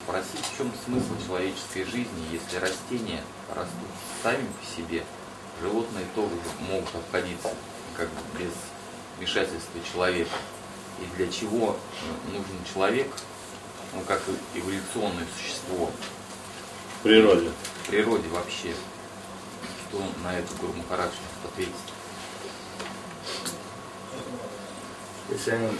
Спросить, в чем смысл человеческой жизни, если растения растут сами по себе, животные тоже могут обходиться как бы без вмешательства человека. И для чего нужен человек, ну как эволюционное существо? В природе. В природе вообще. Что на это Гуру Махарадж может ответить? He's saying,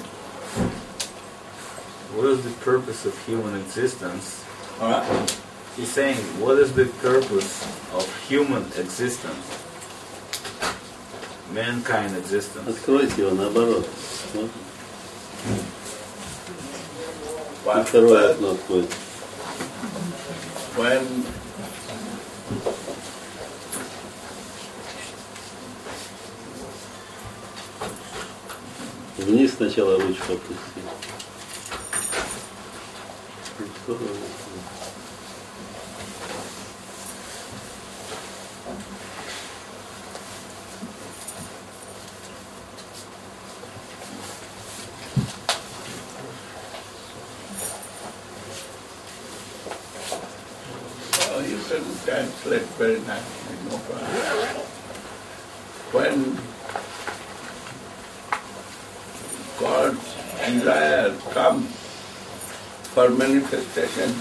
what is the purpose of human existence? He's saying, what is the purpose of human existence? Mankind existence. Откройте его наоборот. But Второе окно откроется. when Вниз сначала ручку опусти. Второе окно. you can translate very nicely, no problem. When God's desire comes for manifestation,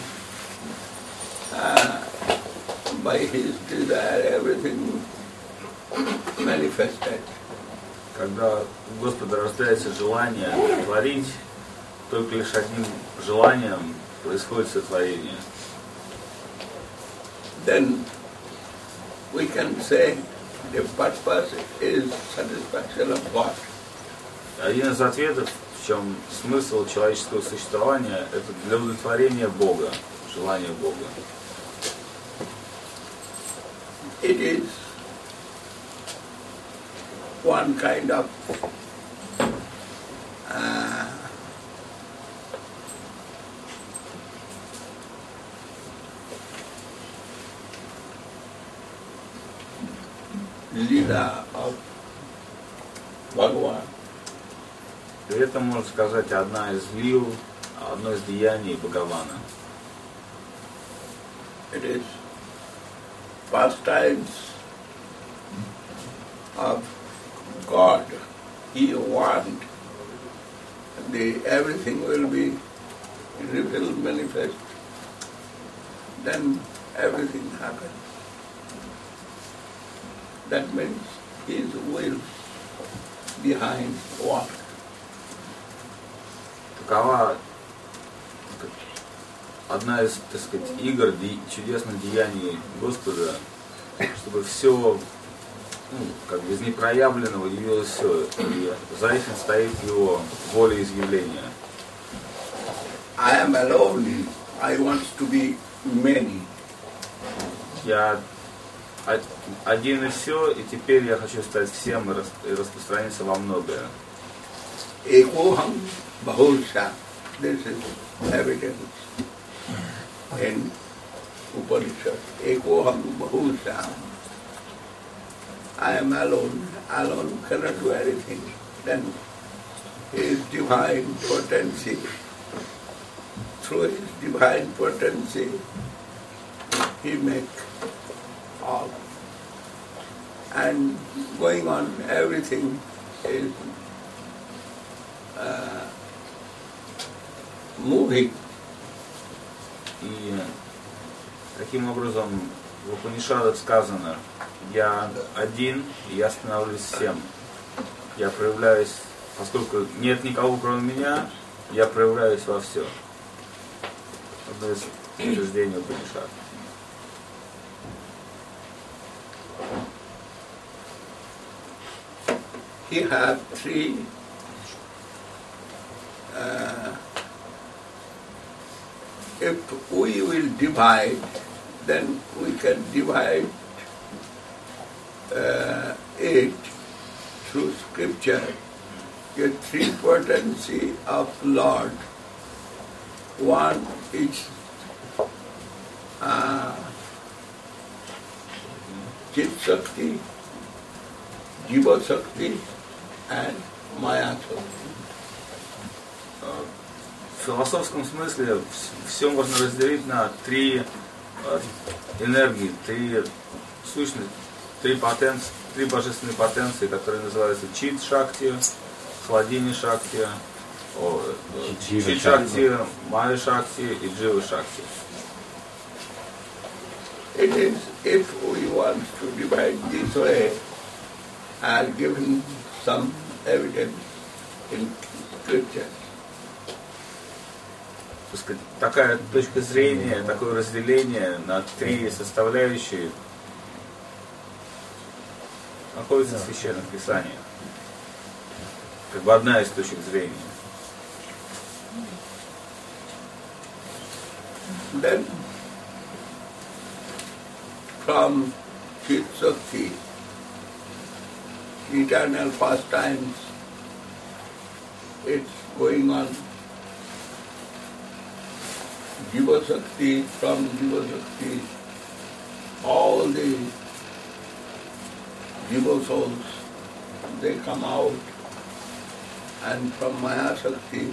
by His desire everything manifested. Когда у Господа рождается желание творить, только лишь одним желанием происходит сотворение. Then we can say the purpose is satisfaction of God. Один из ответов, в чем смысл человеческого существования, это для удовлетворения Бога, желания Бога. It is one kind of Leela of Bhagavan. И это, можно сказать, одна из лил, одно из деяний Бхагавана. It is pastimes of God. He wants everything will be revealed, manifest. Then everything happens. That means His will behind what? Такова одна из, так сказать, игр, чудесных деяний Господа, чтобы все, как бы из непроявленного явилось все, и за этим стоит Его волеизъявление. I am alone. I want to be many. Я один и все, и теперь я хочу стать всем и распространиться во многое. Ekoham bahusha. This is evidence in Upanishad. Ekoham bahusha. I am alone. Alone cannot do anything. Then His divine potency, through His divine potency, He make all. And going on, everything is moving. И таким образом в Упанишадах сказано: я один, и я становлюсь всем. Я проявляюсь, поскольку нет никого кроме меня, я проявляюсь во все. Одно из утверждений Упанишадов. He has three if we will divide, then we can divide it through scripture. The three potency of Lord. One is Chit Shakti, Jiva Shakti, and Maya Shakti. В философском смысле все можно разделить на три энергии, три сущности, три божественные потенции, которые называются чит-шакти, хладини-шакти, чит-шакти, майя-шакти и джива-шакти. It is, if we want to divide this way, I have given some evidence in scripture. Такая точка зрения, такое разделение на три составляющие находится в священных писаниях. Как бы одна из точек зрения. Then from Chit-Shakti, eternal pastimes, it's going on. Jiva-Shakti, from Jiva-Shakti, all the Jiva souls, they come out, and from Maya-Shakti,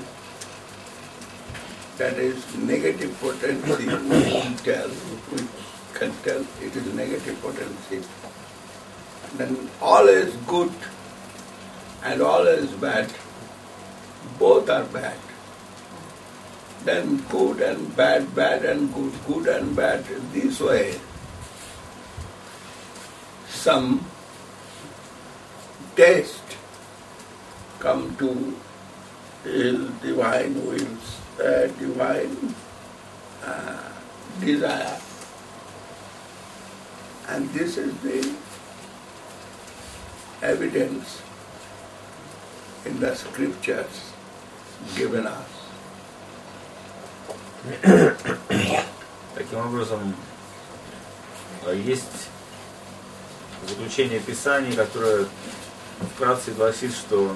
that is negative potency, we can tell it is negative potency. Then all is good and all is bad, both are bad. Then good and bad, bad and good, good and bad, this way. Some taste come to his divine wills, divine desire. And this is the evidence in the scriptures given us. Таким образом, есть заключение Писаний, которое вкратце гласит, что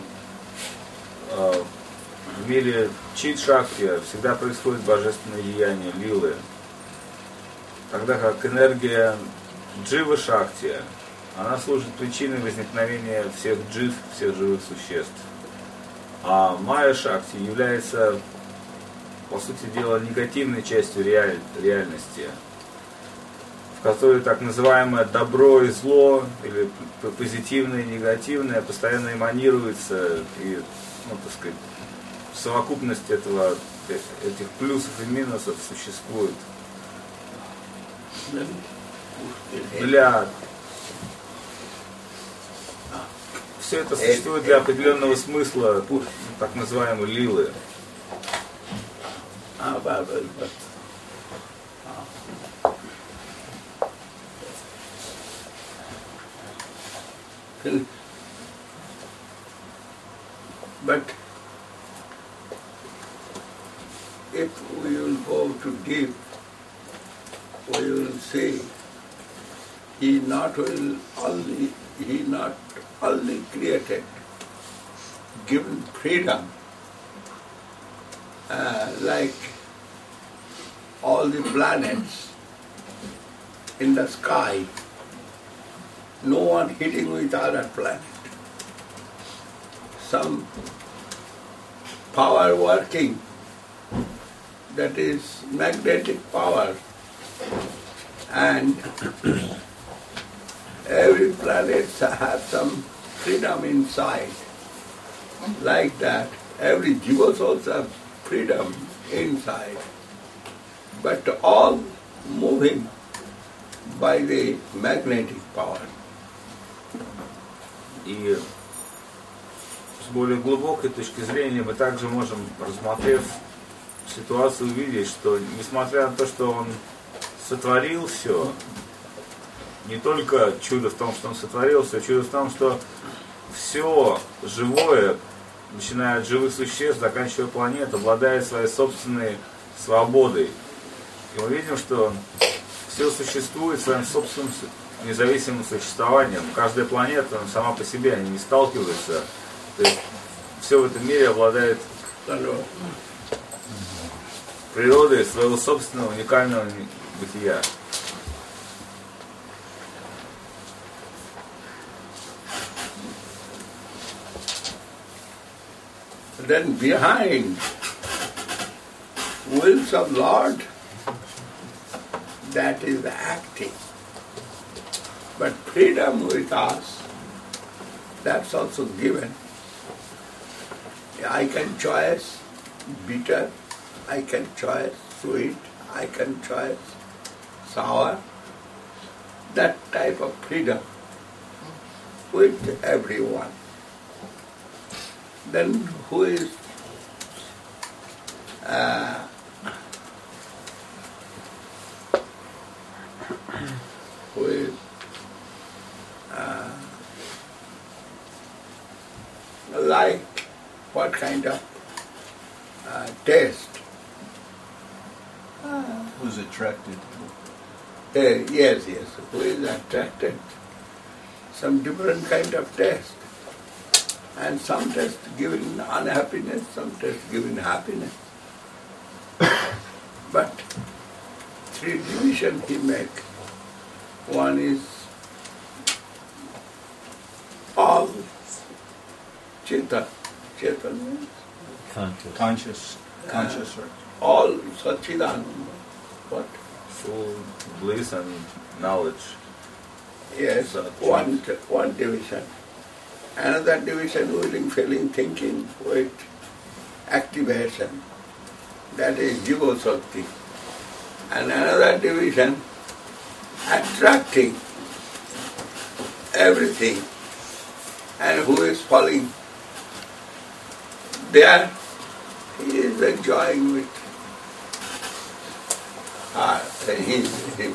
в мире чит-шакти всегда происходит божественное деяние лилы, тогда как энергия джива-шакти, она служит причиной возникновения всех джив, всех живых существ. А майя-шакти является, по сути дела, негативной частью реальности, в которой так называемое добро и зло, или позитивное и негативное, постоянно эманируется, и, так сказать, совокупность этих плюсов и минусов существует. Все это существует для определенного смысла, так называемой лилы. But if we will go to deep, we will see he not only created, given freedom, like all the planets in the sky, no one hitting with other planet. Some power working, that is magnetic power, and every planet has some freedom inside. Like that, every jiva also has freedom inside, but all moving by the magnetic power. И с более глубокой точки зрения мы также можем, рассмотрев ситуацию, увидеть, что несмотря на то, что он сотворил все, не только чудо в том, что он сотворил все, чудо в том, что все живое, начиная от живых существ, заканчивая планетой, обладает своей собственной свободой. И мы видим, что все существует своим собственным независимым существованием. Каждая планета сама по себе, они не сталкиваются. То есть все в этом мире обладает природой своего собственного уникального бытия. Then behind wills of Lord, that is the acting. But freedom with us, that's also given. I can choose bitter, I can choose sweet, I can choose sour. That type of freedom with everyone. Then who is like what kind of taste? Who's attracted? Yes, who is attracted? Some different kind of taste. And some taste giving unhappiness, some taste giving happiness. But three divisions he make. One is all Chetan. Chetan means Conscious, right? all Satchidananda. What? Full bliss and knowledge. Yes, one division. Another division, willing, feeling, thinking with activation. That is Jiva Shakti. And another division, attracting everything. And who is falling there, he is enjoying with him.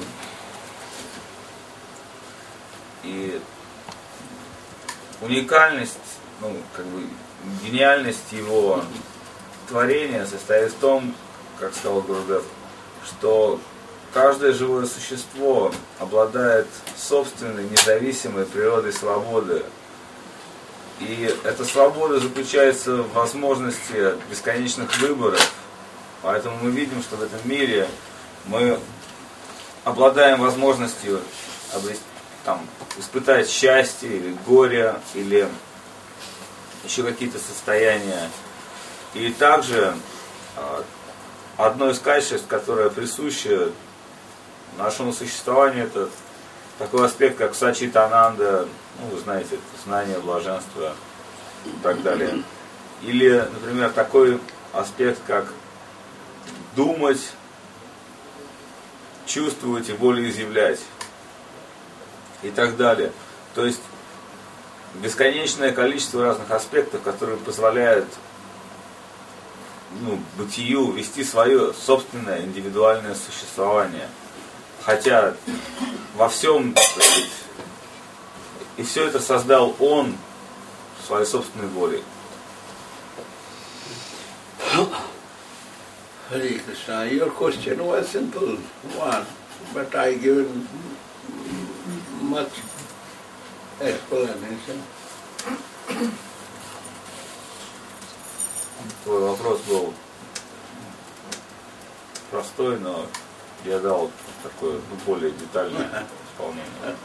И уникальность, гениальность его творения состоит в том, как сказал Гурудев, что каждое живое существо обладает собственной независимой природой свободы. И эта свобода заключается в возможности бесконечных выборов. Поэтому мы видим, что в этом мире мы обладаем возможностью испытать счастье или горе, или еще какие-то состояния. И также одно из качеств, которое присуще нашему существованию, это такой аспект, как сачитананда, вы знаете, знание, блаженство и так далее. Или, например, такой аспект, как думать, чувствовать и волеизъявлять. И так далее. То есть бесконечное количество разных аспектов, которые позволяют бытию вести свое собственное индивидуальное существование. Хотя во всем, и все это создал он своей собственной волей. Hare Krishna, your question was simple one, but I given much explanation. Твой вопрос был простой, но я дал такое более детальное исполнение.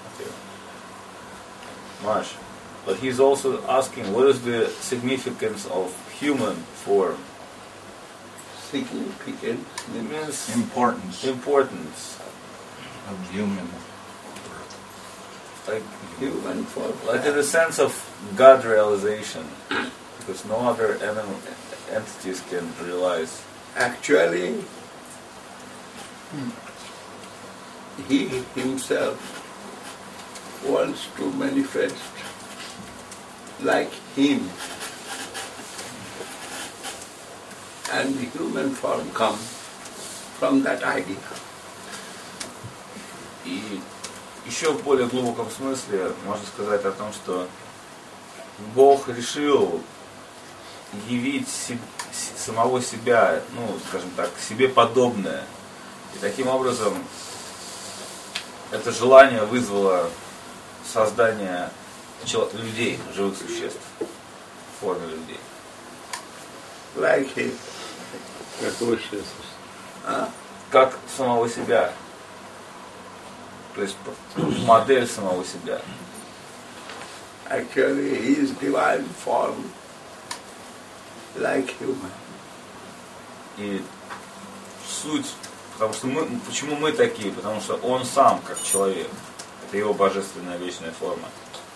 Mash, but he's also asking, what is the significance of human form? Significant It means Importance of human. like human form. like in the sense of God realization, because no other entities can realize. Actually, he himself wants to manifest like him, and the human form comes from that idea. И еще в более глубоком смысле можно сказать о том, что Бог решил явить самого себя, скажем так, себе подобное. И таким образом это желание вызвало создание людей, живых существ, в форме людей. Like him. Как высшее существо. Как самого себя. То есть модель самого себя. Actually, his divine form like human. И суть, потому что почему мы такие? Потому что он сам как человек. Это его божественная вечная форма.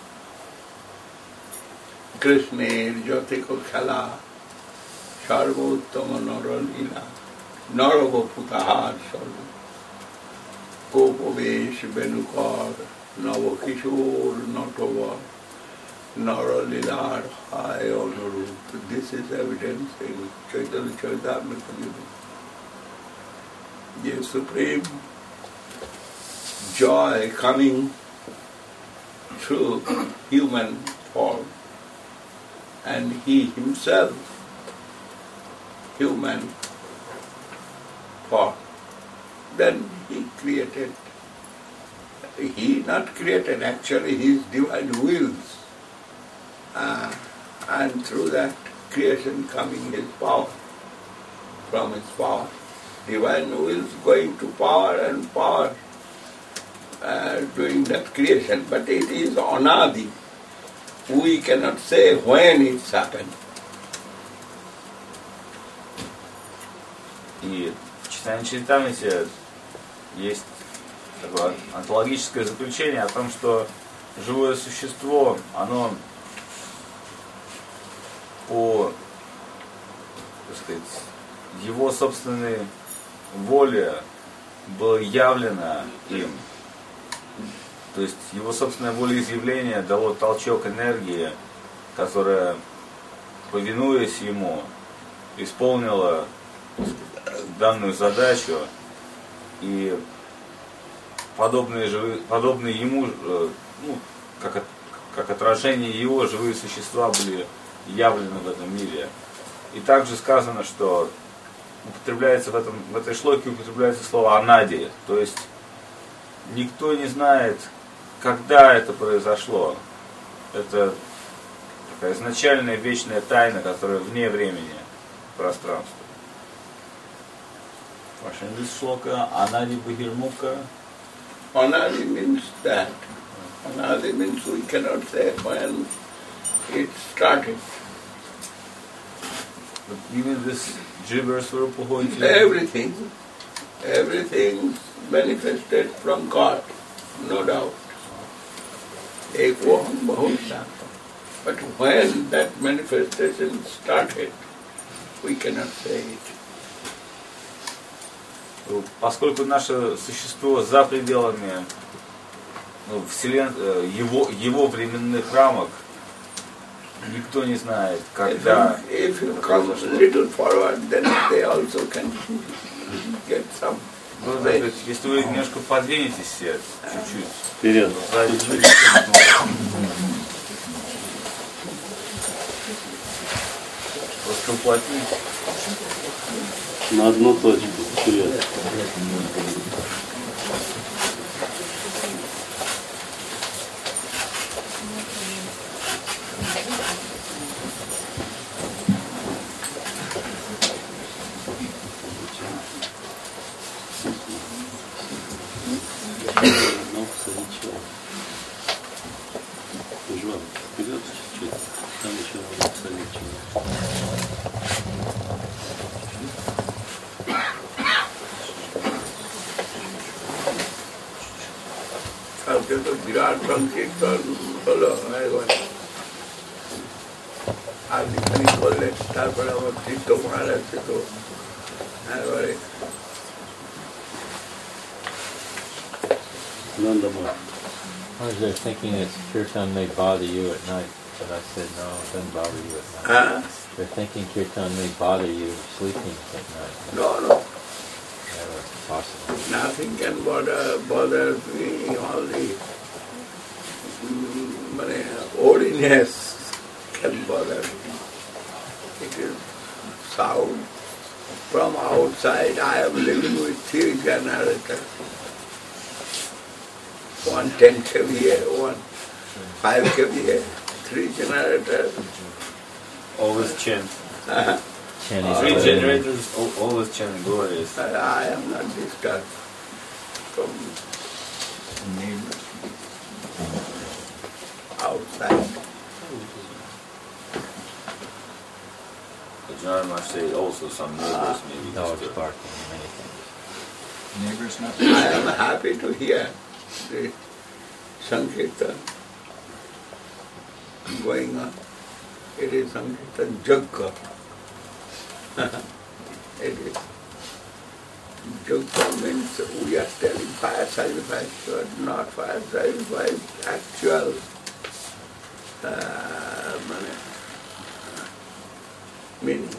Krishna Jyotiko Khala Sarvottama Naralila Naravaputahar Sarva Gopavesh Venukar Navakishore Natavar Naralilar High Honorup. This is evidence in Chaitanya Charitamrita. The supreme joy coming through human form, and he himself human form. Then he created, he not created, actually his divine wills, and through that creation coming his power, from his power. Divine wills going to power and power doing that creation, but it is anadi. We cannot say when it's happened. И в Читании Чаритамрите есть такое онтологическое заключение о том, что живое существо, оно по, так сказать, его собственной воле было явлено им. То есть его собственное волеизъявление дало толчок энергии, которая, повинуясь ему, исполнила данную задачу, и подобные ему, как отражение его, живые существа были явлены в этом мире. И также сказано, что употребляется в этой шлоке употребляется слово анади, то есть никто не знает, когда это произошло. Это такая изначальная вечная тайна, которая вне времени, пространства. Ваша шлока анади бахирмука. Anadi means that. Anadi means we cannot say when it started. But even this Jiva Swarupa Hoiti. Everything manifested from God, no doubt. Ekvaham bahusha. But when that manifestation started, we cannot say it. Поскольку наше существо за пределами его временных рамок, никто не знает, когда. If you come a little forward, then they also can get some. Если вы немножко подвинетесь все, чуть-чуть. Вперед. Просто уплотните. На одну точку. Вперед. বিরাট সংকীর্তন হলো আর খানি করলেন, তারপরে আমার তীর্থ মহারাজ তো একবারে They're thinking that kirtan may bother you at night, but I said no, it doesn't bother you at night. They're thinking kirtan may bother you sleeping at night. No. Never possible. Nothing can bother me. All the holiness can bother me. It is sound from outside. I am living with 3 generators. 1 10 kVA, 1 5 kVA, 3 generators. Always chant. Chanting 3 generators, always chanting glorious. I am not disturbed from neighbors outside. General must say also some neighbors maybe Dogs disturb. barking and many things. Neighbors not. I am happy to hear the Sankirtan going on. It is Sankirtan Jagga. It is. Jagga means we are telling fire sacrifice, but not fire sacrifice, actual meanings.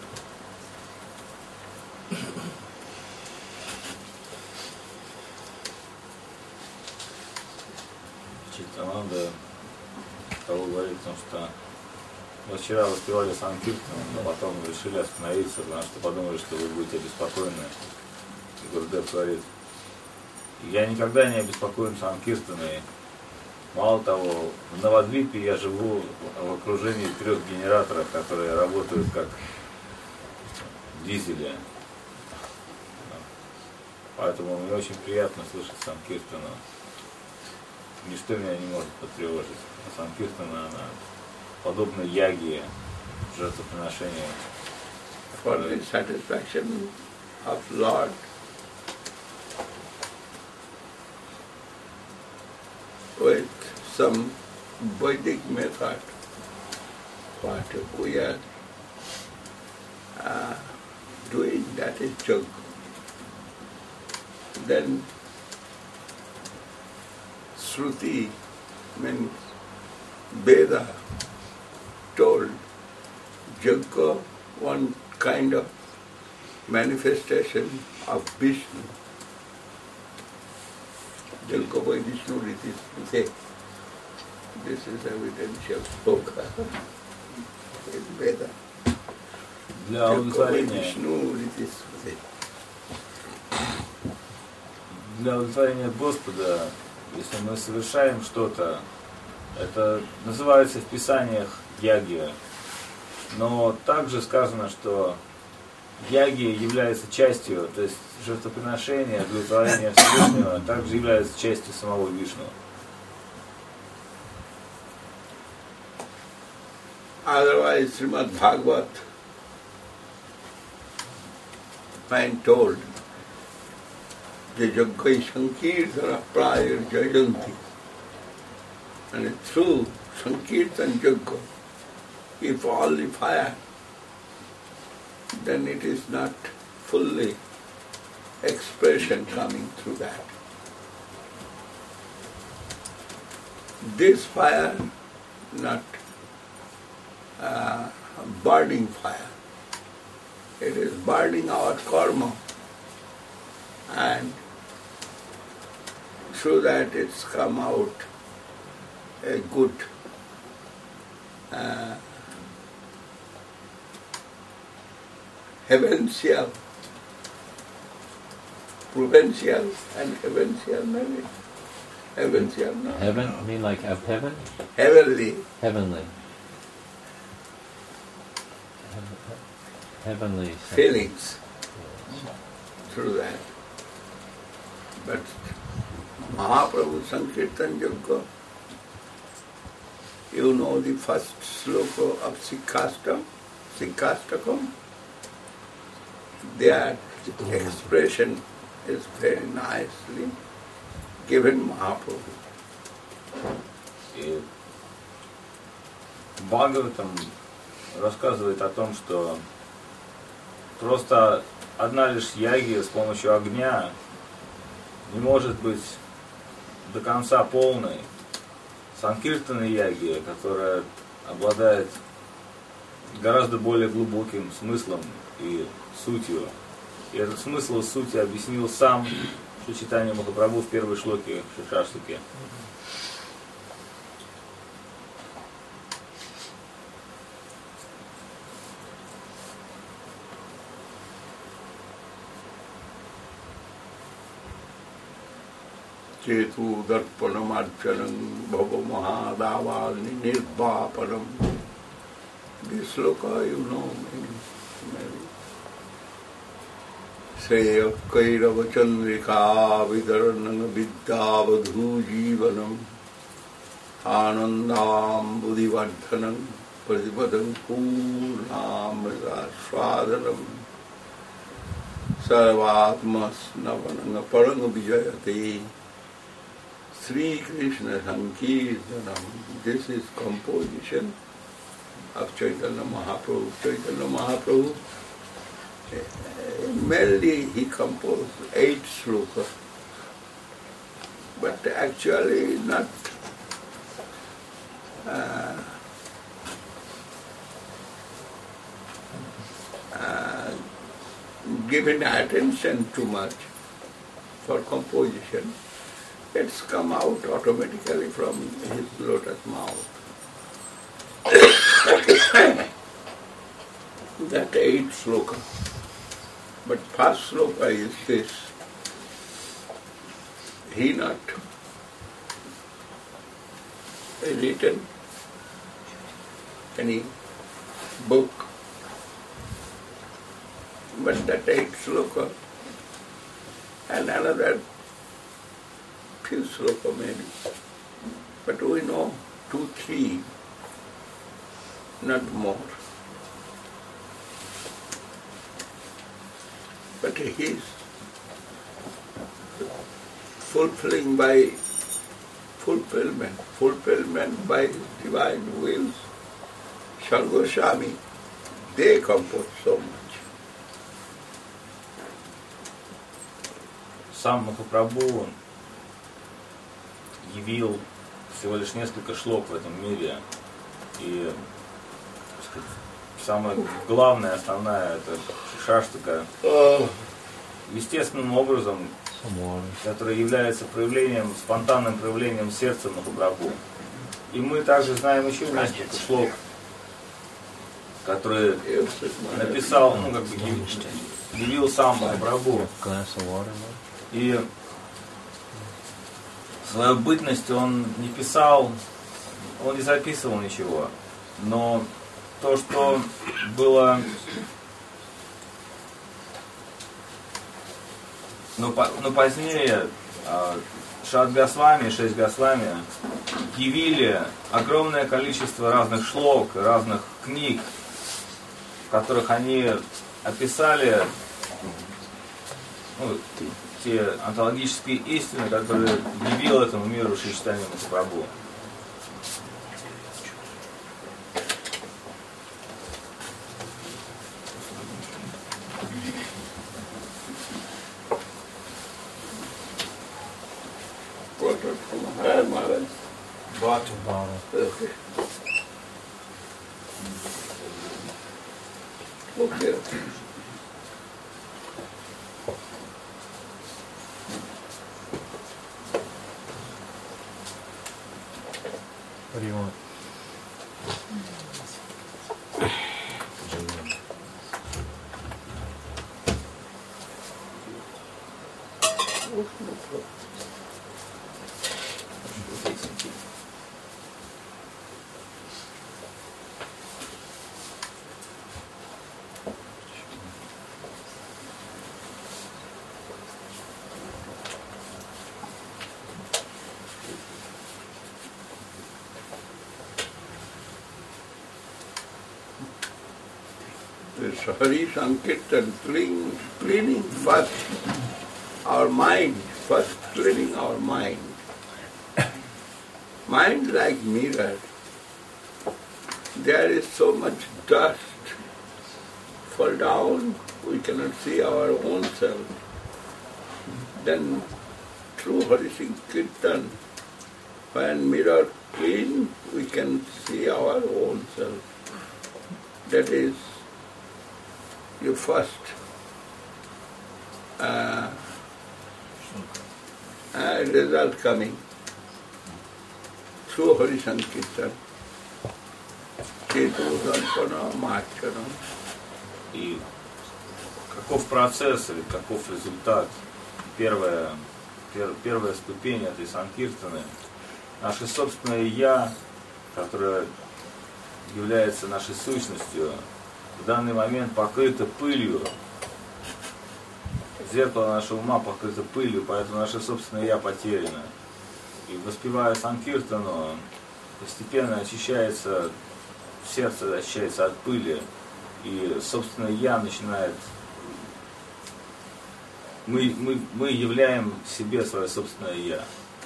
Читананда того говорит о том, что мы вчера воспевали Санкиртан, но потом решили остановиться, потому что подумали, что вы будете обеспокоены. И Гурудев говорит, я никогда не обеспокоен Санкиртаной. Мало того, в Навадвипе я живу в окружении 3 генераторов, которые работают как дизели. Поэтому мне очень приятно слышать Санкиртану. Ничто меня не может потревожить. А Санкиртана, она подобна яге, жертвоприношению. For the satisfaction of Lord, with some Vedic method, what we are doing, that is Jagga. Then Shruti means Veda told Jagga, one kind of manifestation of Vishnu. Jagga by Vishnu Riti Smriti. This is evidential sloka in Veda. Для Jagga by удовлетворения, Vishnu Riti Smriti. для удовлетворения Господа, если мы совершаем что-то, это называется в Писаниях яги. Но также сказано, что яги является частью, то есть жертвоприношение, удовлетворение Всевышнего, также является частью самого Вишну. Otherwise, Srimad Bhagavat, I'm told, the Jaggai Sankirtana Prayar Jayanti. And through Sankirtan Jagga, if all the fire, then it is not fully expression coming through that. This fire, not burning fire. It is burning our karma, and through that it's come out a good heavensial, provincial and heavensial knowledge. Heavensial knowledge. Heaven? You mean like of heaven? Heavenly. Heavenly. Heavenly Feelings through that. But Mahaprabhu Sankirtan Jagga, you know the first sloka of Sikhastakam? Their expression is very nicely given Mahaprabhu. И Бхагаватам рассказывает о том, что просто одна лишь яги с помощью огня не может быть до конца полной. Санкиртана яги, которая обладает гораздо более глубоким смыслом и сутью. И этот смысл и суть объяснил сам Чайтанья Махапрабху в первой шлоке Шишаштаки. Chetu darpanam archanam bhava mahadavani nirvapanam. This sloka you know maybe. Sreya kairava chandrika vidaranam vidyavadhu jivanam anandam buddhivardhanam Pratipadam Purnamrita Swadanam Sarvatmas Navananga Paranga Vijayate Sri Krishna Sankirtanam. This is composition of Chaitanya Mahaprabhu. Chaitanya Mahaprabhu, mainly he composed 8 slokas, but actually not given attention too much for composition. It's come out automatically from his lotus mouth. That 8 sloka. But first sloka is this. He not written any book, but that 8 sloka and another few sloka maybe. But we know 2, 3, not more. But he is fulfilling by fulfillment by divine wills. Sargoswami, they compose so much. Сам Махапрабху явил всего лишь несколько шлок в этом мире. И, так сказать, самое главное, основная, это шаштака, естественным образом, которая является проявлением, спонтанным проявлением сердца Махапрабху. И мы также знаем еще несколько шлок, которые написал, явил сам Махапрабху. И свою бытность он не писал, он не записывал ничего. Но то, что было... Но позднее Шад Госвами, 6 Госвами явили огромное количество разных шлок, разных книг, в которых они описали те онтологические истины, которые явил этому миру Шри Чайтанья Махапрабху. Okay. Okay. What do you want? Hari Sankirtan, cleaning first our mind, cleaning our mind. Mind like mirror. There is so much dust. Fall down, we cannot see our own self. Then through Hari Sankirtan, when mirror clean, we can see our own self. That is your first result coming through Hari Sankirtan. И каков процесс или каков результат? Первая ступень этой санкиртаны, наше собственное «я», которое является нашей сущностью, в данный момент покрыто пылью. Зеркало нашего ума покрыто пылью, поэтому наше собственное «я» потеряно. И воспевая санкиртану, постепенно очищается сердце очищается от пыли, и собственно я начинает... Мы являем себе свое собственное я.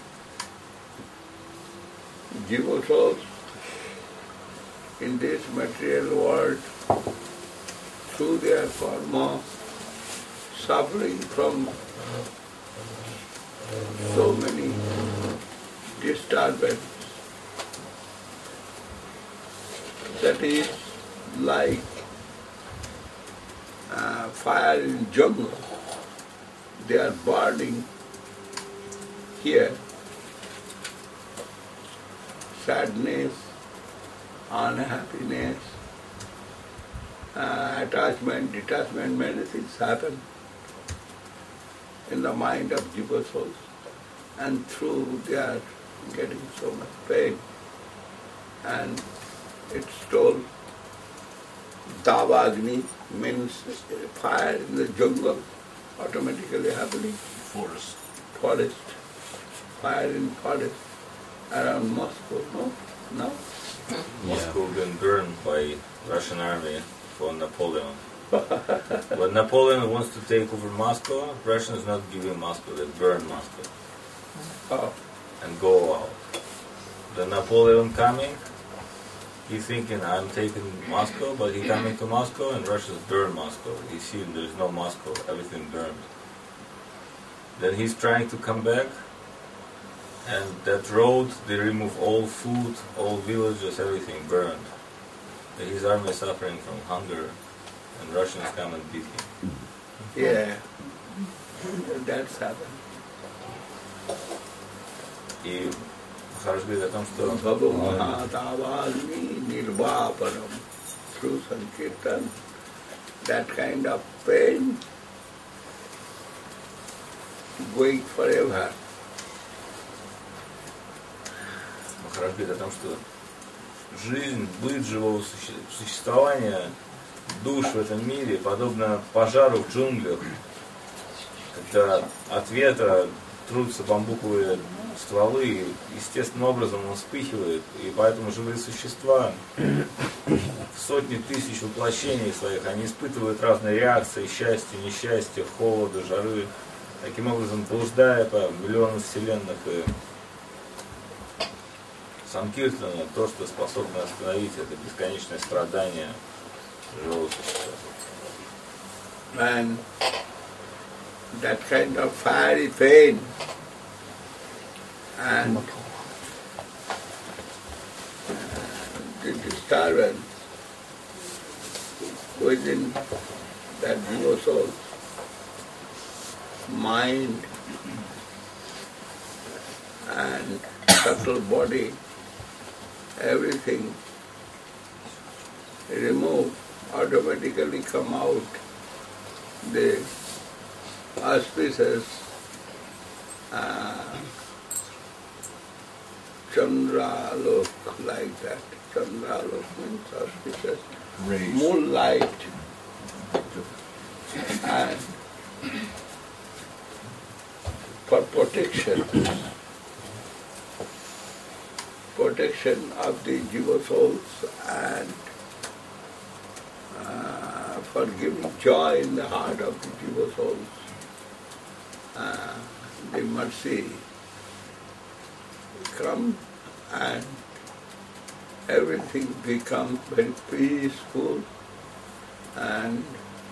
Jiva souls in this material world, through their karma, suffering from so many disturbances. That is like fire in jungle. They are burning here. Sadness, unhappiness, attachment, detachment, many things happen in the mind of jiva souls, and through they are getting so much pain. And it's told Davagni means fire in the jungle, automatically happening. Forest. Forest, fire in forest around Moscow, no? No? Moscow been burned by Russian army for Napoleon. When Napoleon wants to take over Moscow, Russians not give him Moscow, they burn Moscow Oh, and go out. The Napoleon coming, he thinking I'm taking Moscow, but he coming to Moscow and Russians burn Moscow. He see there's no Moscow, everything burned. Then he's trying to come back, and that road, they remove all food, all villages, everything burned. And his army is suffering from hunger, and Russians come and beat him. yeah. That's happened. И Махарадж говорит о том, что Bhava Mahatavagni Nirvaparam through Sankirtan, that kind of pain going forever. Махарадж говорит о том, что жизнь, быт живого существования душ в этом мире подобно пожару в джунглях, когда от ветра трутся бамбуковые стволы, и естественным образом он вспыхивает, и поэтому живые существа сотни тысяч воплощений своих, они испытывают разные реакции, счастье, несчастье, холода, жары, таким образом блуждая по миллионам вселенных. И Санкиртана, то, что способно остановить это бесконечное страдание живого существа. And that kind of fiery pain and the disturbance within that jiva soul, mind and subtle body, everything removed, automatically come out the auspicious Chandralok, like that. Chandralok means auspicious Rays. moonlight, and for protection of the jiva souls, and for giving joy in the heart of the jiva souls. The mercy come and everything becomes very peaceful and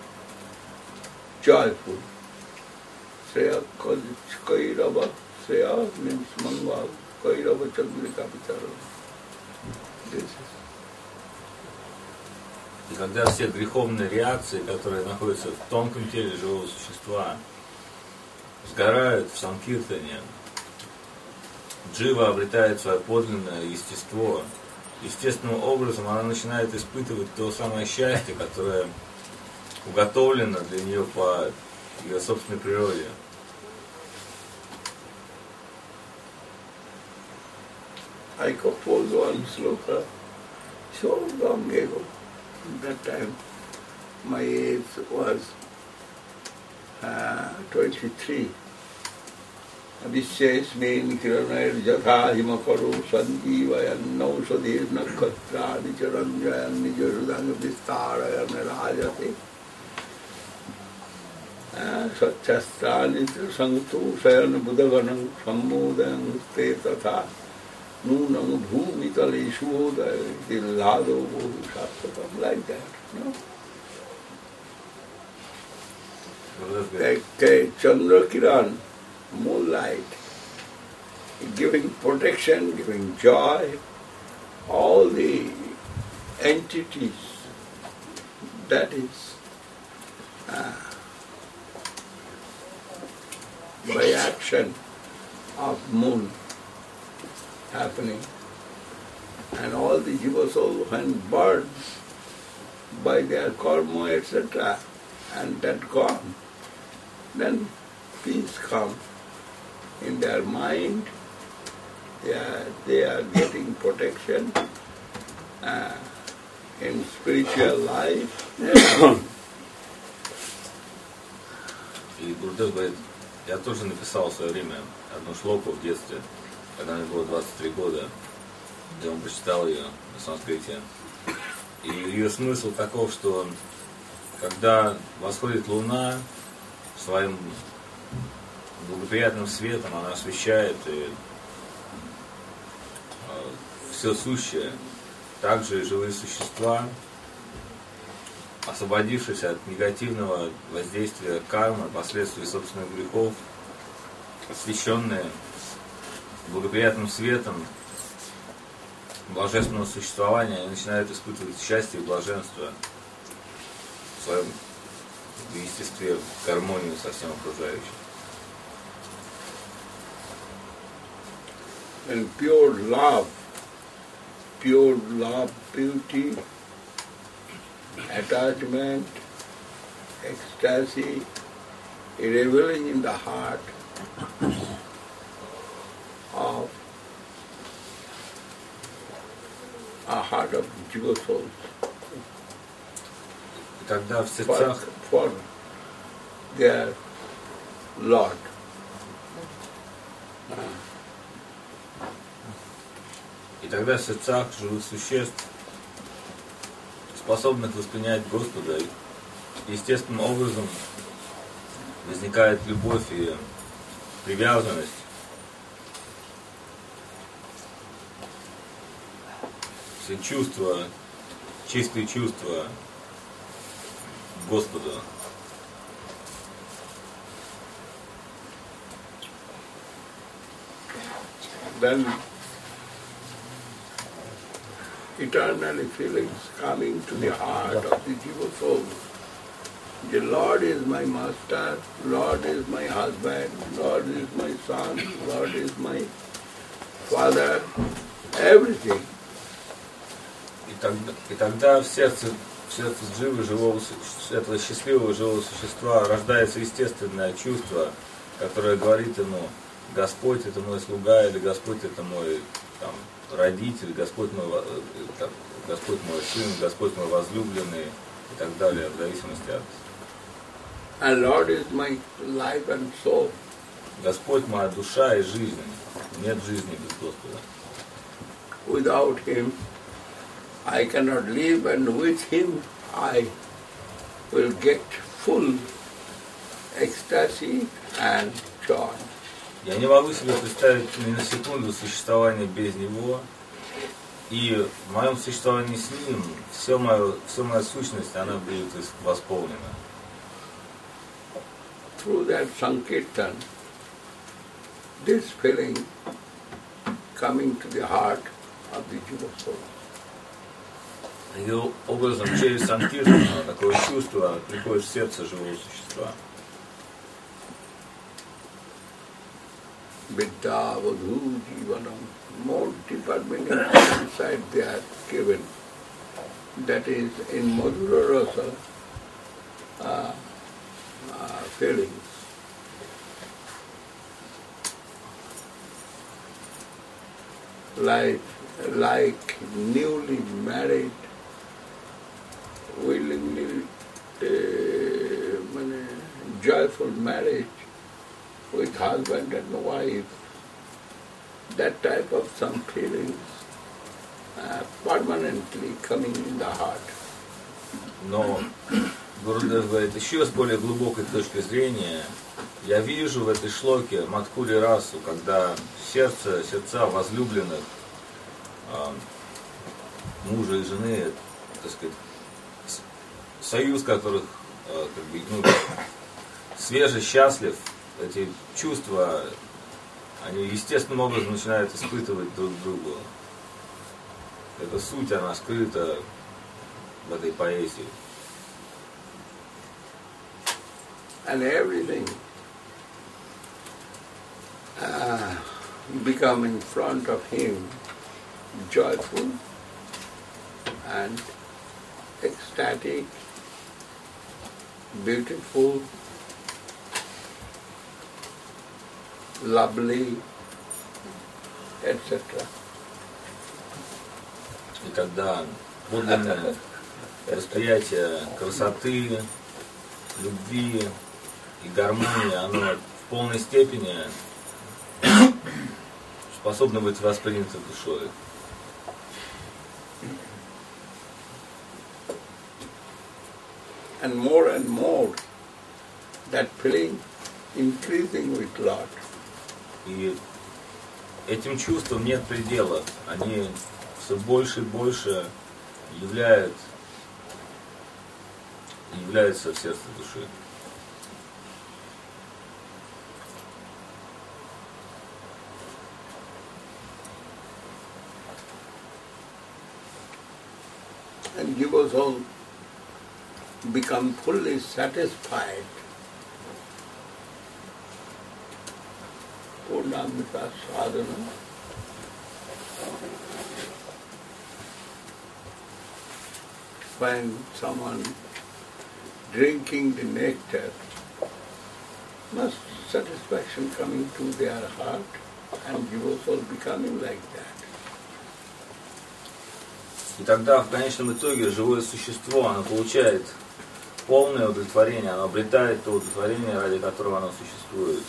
joyful. Sreya Kairava, Sreya means Mangal, Kairava Chandrika Vichara. This is. И когда все греховные реакции, которые находятся в тонком теле живого существа, сгорают в Санкиртане, джива обретает свое подлинное естество, естественным образом она начинает испытывать то самое счастье, которое уготовлено для нее по ее собственной природе. I composed one sloka so long ago. That time my age was 23. Vishesmin Kiraner Jatha Himakaru Sanjeevayan Nausadhir Nakatrani Charanjayan Nijurudanga Vistarayan Rajati Satchastrani Sanktu Sayan Buddhaganam Sammudan Te Tatha Nunam Bhumitali Shuhoda Dillado Sattvatam, like that, no? Like Chandra Kiran, moonlight, giving protection, giving joy, all the entities, that is by action of moon happening, and all the jiva soul when burned by their karma, etc., and that gone, then peace comes in their mind. They are getting protection in spiritual life. И Гурдев говорит, я тоже написал в свое время одну шлоку в детстве, когда мне было 23 года, где он прочитал ее на санскрите. И ее смысл таков, что когда восходит луна своим благоприятным светом, она освещает все сущее, также и живые существа, освободившись от негативного воздействия кармы, последствий собственных грехов, освещенные благоприятным светом божественного существования, они начинают испытывать счастье и блаженство в своем естестве, в гармонию со всем окружающим. And pure love, beauty, attachment, ecstasy, revealing in the heart of jiva souls. Когда в сердцах for their Lord. И тогда в сердцах живых существ, способных воспринять Господа, естественным образом возникает любовь и привязанность. Все чувства, чистые чувства к Господу. Then eternally feelings coming to the heart of the jiva soul. The Lord is my master, Lord is my husband, Lord is my son, Lord is my father, everything. И тогда в сердце этого счастливого живого существа рождается естественное чувство, которое говорит ему: Господь это мой слуга, или Господь это мой родитель, Господь мой сын, Господь мой возлюбленный и так далее, в зависимости от... And Lord is my life and soul. Господь моя душа и жизнь. Нет жизни без Господа. Without Him I cannot live, and with Him I will get full ecstasy and joy. Я не могу себе представить ни на секунду существования без Него, и в моем существовании с Ним вся моя сущность, она будет восполнена. Through that Sankirtan, this feeling coming to the heart of the jiva soul. И образом через Санкиртан такое чувство приходит в сердце живого существа. Vidya, Vadhu, Jivanam, more deeper meaning inside they are given. That is in Madhura Rasa feelings. Like newly married, willingly joyful marriage, with husband and wife, that type of some feelings permanently coming in the heart. Но Гурудев говорит, еще с более глубокой точки зрения, я вижу в этой шлоке Мадхури расу, когда сердца возлюбленных, мужа и жены, так сказать, союз которых свежий, счастлив, эти чувства, они естественным образом начинают испытывать друг другу. Эта суть, она скрыта в этой поэзии. And everything become in front of him joyful and ecstatic, beautiful, lovely, etc. И когда подлинное восприятие красоты, любви и гармонии, оно в полной степени способно быть воспринято душой. And more, that feeling increasing with Lord. И этим чувствам нет предела. Они все больше и больше являются в сердце души. And give us all become fully satisfied. Purnamrita sadhana. When someone drinking the nectar, must satisfaction coming to their heart and give us all becoming like that. И тогда в конечном итоге живое существо, оно получает полное удовлетворение, оно обретает то удовлетворение, ради которого оно существует.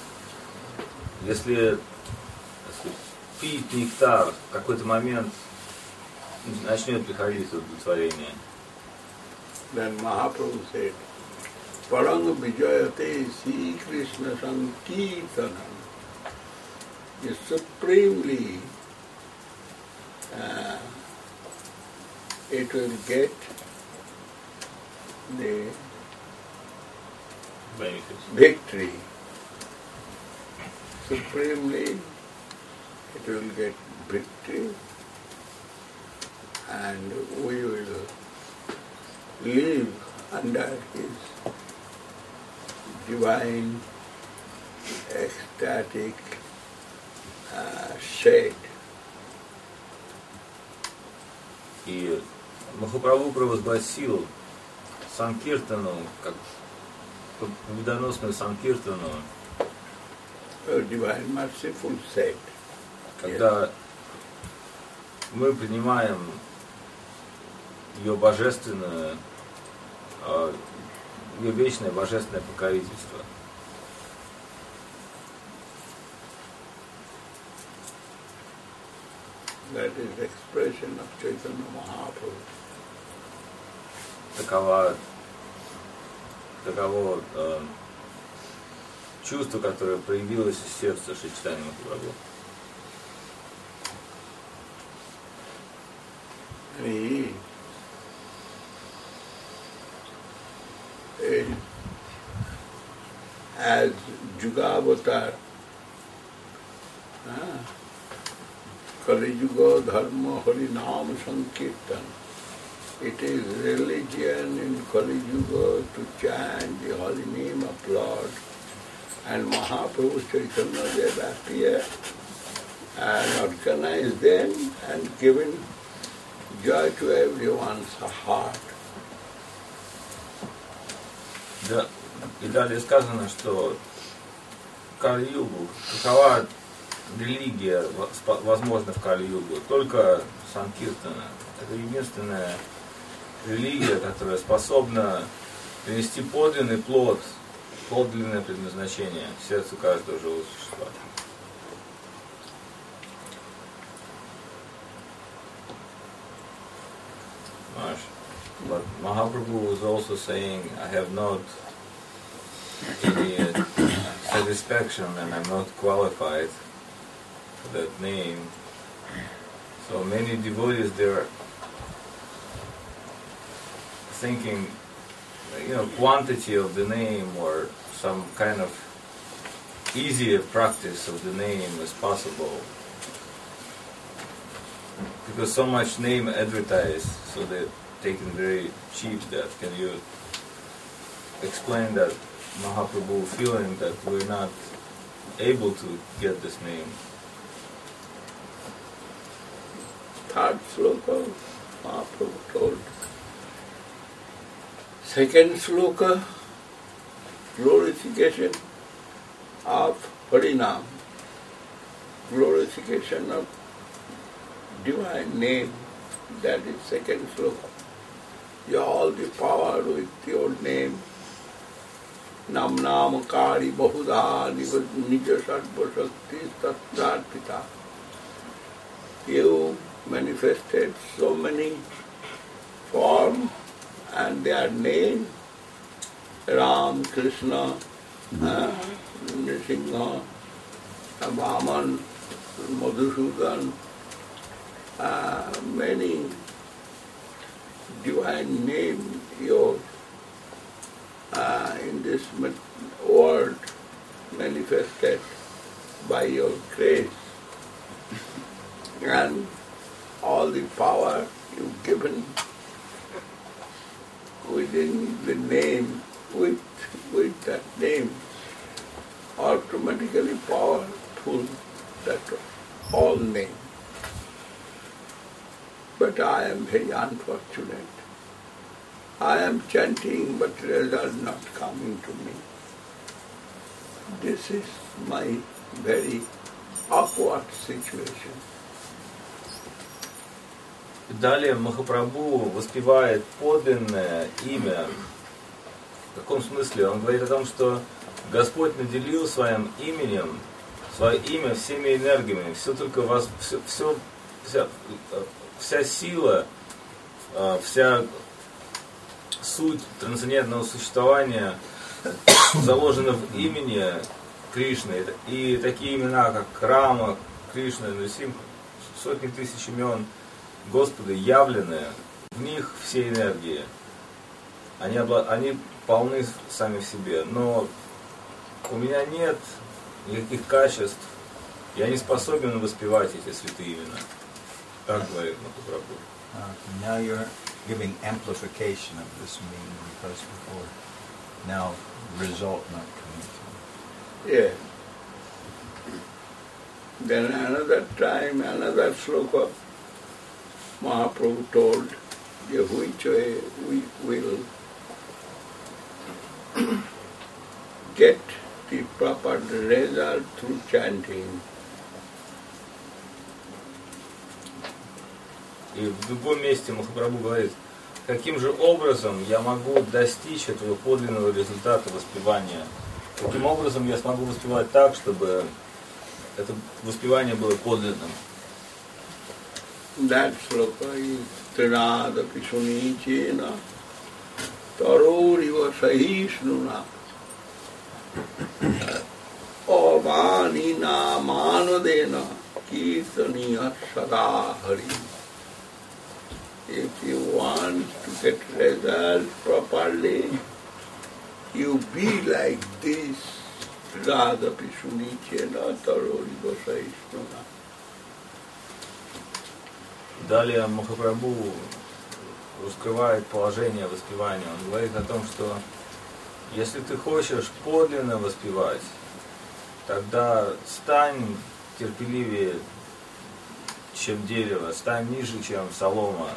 Если пить нектар, в какой-то момент начнет приходить удовлетворение. Then Mahaprabhu said, Parang Vijayate Sri Krishna Sankirtanam is supremely it will get the victory. Supremely it will get victory and we will live under his divine ecstatic shade. И Махапрабху провозгласил Санкиртану, как победоносную Санкиртану, Divine merciful shade. Когда мы принимаем ее божественное, ее вечное божественное покровительство. That is the expression of Chaitanya Mahaprabhu. Таково чувство, которое проявилось из сердца Шри Чайтаньи Махапрабху. He as Jugavatar, Kali Yuga Dharma Harinam Sankirtan. It is religion in Kali Yuga to chant the holy name of Lord. And Mahaprabhu Chaitanya Dev appeared and organized them and given joy to everyone's heart. Да. И далее сказано, что Кали-югу, какова религия возможна в Кали-югу? Только Санкиртана. Это единственная религия, которая способна принести подлинный плод подлинное предназначение в сердце каждого живого существа. But Mahaprabhu was also saying, I have not any satisfaction and I'm not qualified for that name. So many devotees, they're thinking, quantity of the name or some kind of easier practice of the name is possible. Because so much name advertised, so they're taken very cheap that. Can you explain that Mahaprabhu feeling that we're not able to get this name? Third sloka, Mahaprabhu told. Second sloka, glorification of Harinam, glorification of divine name, that is second sloka. You have all the power with your name. Nam Nam Kari Bahudha Nija Sarva Shakti Tattvarpita. You manifested so many forms and they are named Ram, Krishna, Nrsimha, Vaman, Madhusudan, many divine names yours in this world manifested by your grace. And all the power you've given within the name, with that name, automatically powerful, that all name. But I am very unfortunate. I am chanting, but result not coming to me. This is my very awkward situation. Далее Махапрабху воспевает подлинное имя. В каком смысле? Он говорит о том, что Господь наделил своим именем, свое имя всеми энергиями. Все только вас, вся сила, вся суть трансцендентного существования заложена в имени Кришны. И такие имена, как Рама, Кришна, Нрисимха, сотни тысяч имен Господа явлены, в них все энергии. Они полны сами в себе. Но у меня нет никаких качеств, я не способен воспевать эти святые имена. Так говорит Махапрабху. Now you're giving amplification of this meaning because before now result not coming to you. Yeah. Then another time, another sloka, Mahaprabhu told which way we will get the proper result through chanting. И в другом месте Махапрабху говорит, каким же образом я могу достичь этого подлинного результата воспевания? Каким образом я смогу воспевать так, чтобы это воспевание было подлинным? That sloka is Trinada Pisunichena Taroriva Sahisnuna Avanina Manodena Kirtaniya Sada Hari. If you want to get result properly, you be like this. Radha Pisunichena Taroriva Sahisnuna. Далее Махапрабху раскрывает положение воспевания. Он говорит о том, что если ты хочешь подлинно воспевать, тогда стань терпеливее, чем дерево, стань ниже, чем солома.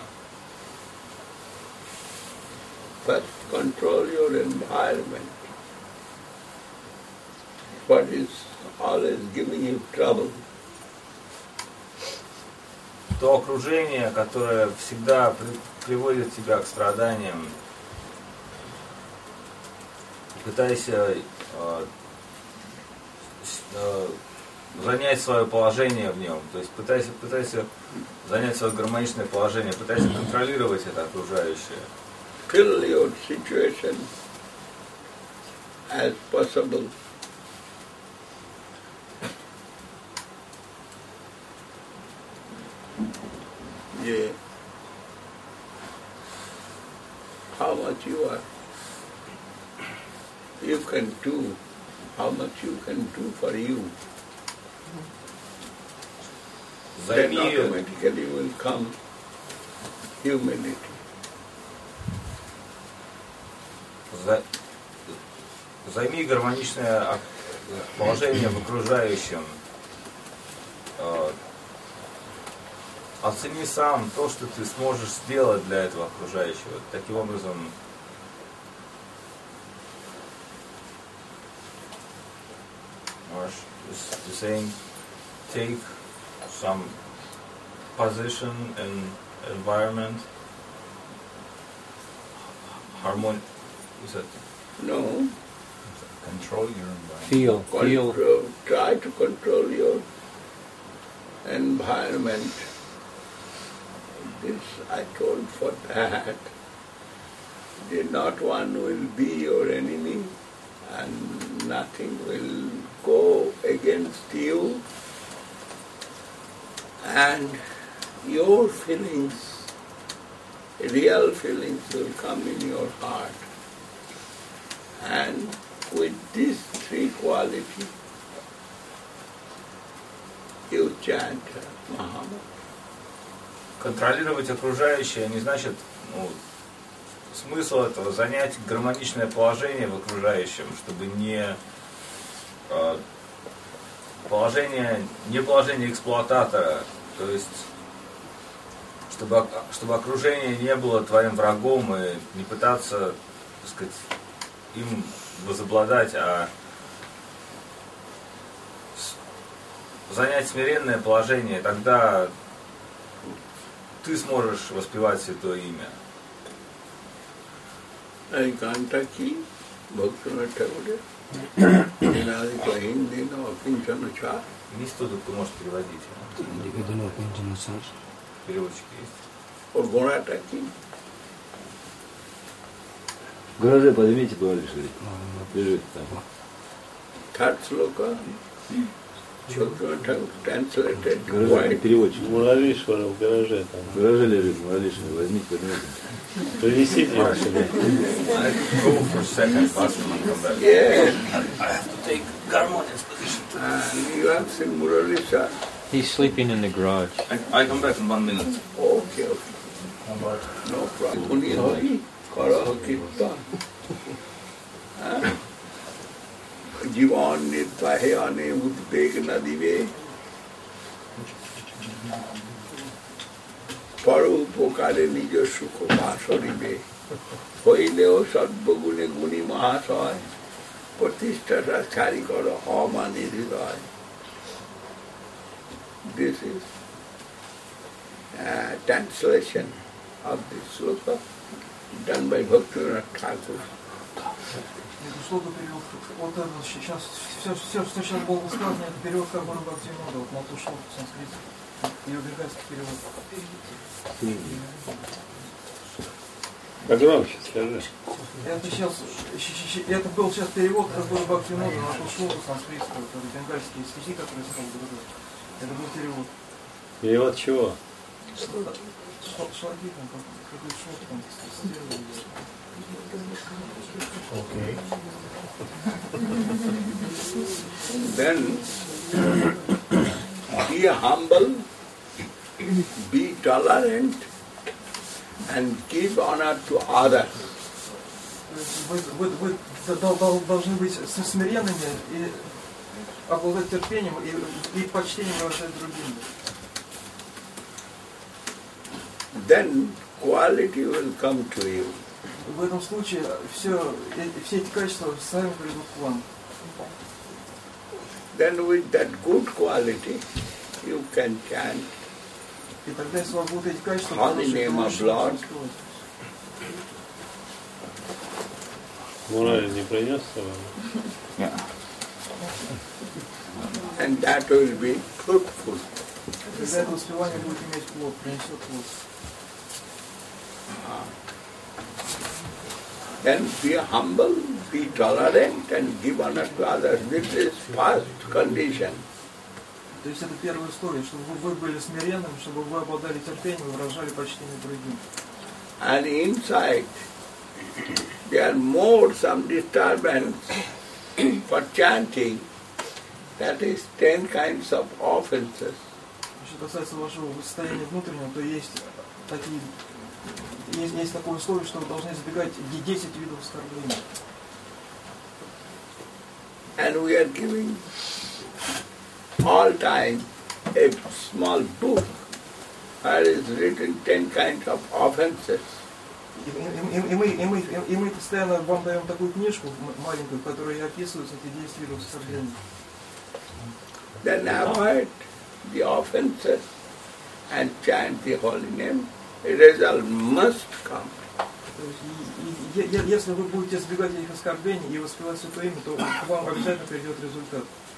First control your environment. What is always giving you trouble. То окружение, которое всегда приводит тебя к страданиям, пытайся занять свое положение в нем, то есть пытайся занять свое гармоничное положение, пытайся контролировать это окружающее. Fill your situation as possible. Yeah. How much you can do, how much you can do for you. Then automatically will come humility. Займи гармоничное положение в окружающем. Оцени сам то, что ты сможешь сделать для этого окружающего. Таким образом, the saying, take some position and environment, harmony. Is that? No. Control your environment. Feel. Try to control your environment. This I told for that. Not one will be your enemy and nothing will go against you, and your feelings, real feelings will come in your heart. And with these three qualities, you chant Mahamudra. Контролировать окружающее не значит, смысл этого занять гармоничное положение в окружающем, чтобы не положение эксплуататора, то есть чтобы окружение не было твоим врагом и не пытаться, так сказать, им возобладать, а занять смиренное положение, тогда ты сможешь воспевать Святое Имя. Есть кто-то, кто может переводить? Переводчики есть. Гараже поднимите, повалишь. Лежит там. Third sloka, translated Гараже, переводчик. Муралишвара в гараже там. В гараже лежит, Муралишвара. Возьмите, поднимите. Принесите его сюда. I go for second bathroom and come back. yes. I have to take harmonious position. And you have seen Muralisa? He's sleeping in the garage. I come back in 1 minute. Okay. No problem. Karo Kirtan. জীবন নির্বাহে অনে উদ্বেগ না দিবে, পর উপকারে নিজ সুখ বাসরিবে, হইলেও সর্বগুণে গুণী মহাশয়, প্রতিষ্ঠাটা ছাড়ি কর অমানি হৃদয়. This is translation of this sloka done by Bhaktivinoda Thakur. Это слово перевод, вот это сейчас, все, что сейчас было сказано, это перевод как бы Бхактивинода, вот на ту шлоку в санскрите, ее бенгальский перевод. Погромче скажи. Это был сейчас перевод как бы Бхактивинода на ту шлоку санскритскую, это бенгальские стихи, которые сказал Гурудев. Это был перевод. Перевод чего? Шлаги там, какой-то шлок там цитировали. Okay. Then be humble, be tolerant, and give honor to others. Вы должны быть смиренными и обладать терпением и почтением выражать другим. Then quality will come to you. В этом случае все эти качества сами придут к вам. Then with that good quality, you can chant И тогда, если у вас будут эти качества, Holy name of Lord. Мурали не принес с собой? Yeah. And that will be fruitful. Когда это воспевание будет иметь плод, принесет плод. Then be humble, be tolerant and give honor to others. This is first condition. То есть это первая история, чтобы вы были смиренным, чтобы вы обладали терпением и выражали почтение другим. And inside there are more some disturbance for chanting. That is 10 kinds of offenses. Что касается вашего состояния внутреннего, то есть такое условие, что вы должны избегать 10 видов оскорблений. And we are giving all time a small book where is written 10 kinds of offenses. И мы постоянно вам даем такую книжку маленькую, в которой описываются эти 10 видов оскорблений. Then avoid the offenses and chant the holy name. A result must come. Если вы будете избегать этих оскорблений и воспевать Святое Имя, то к вам обязательно придет результат.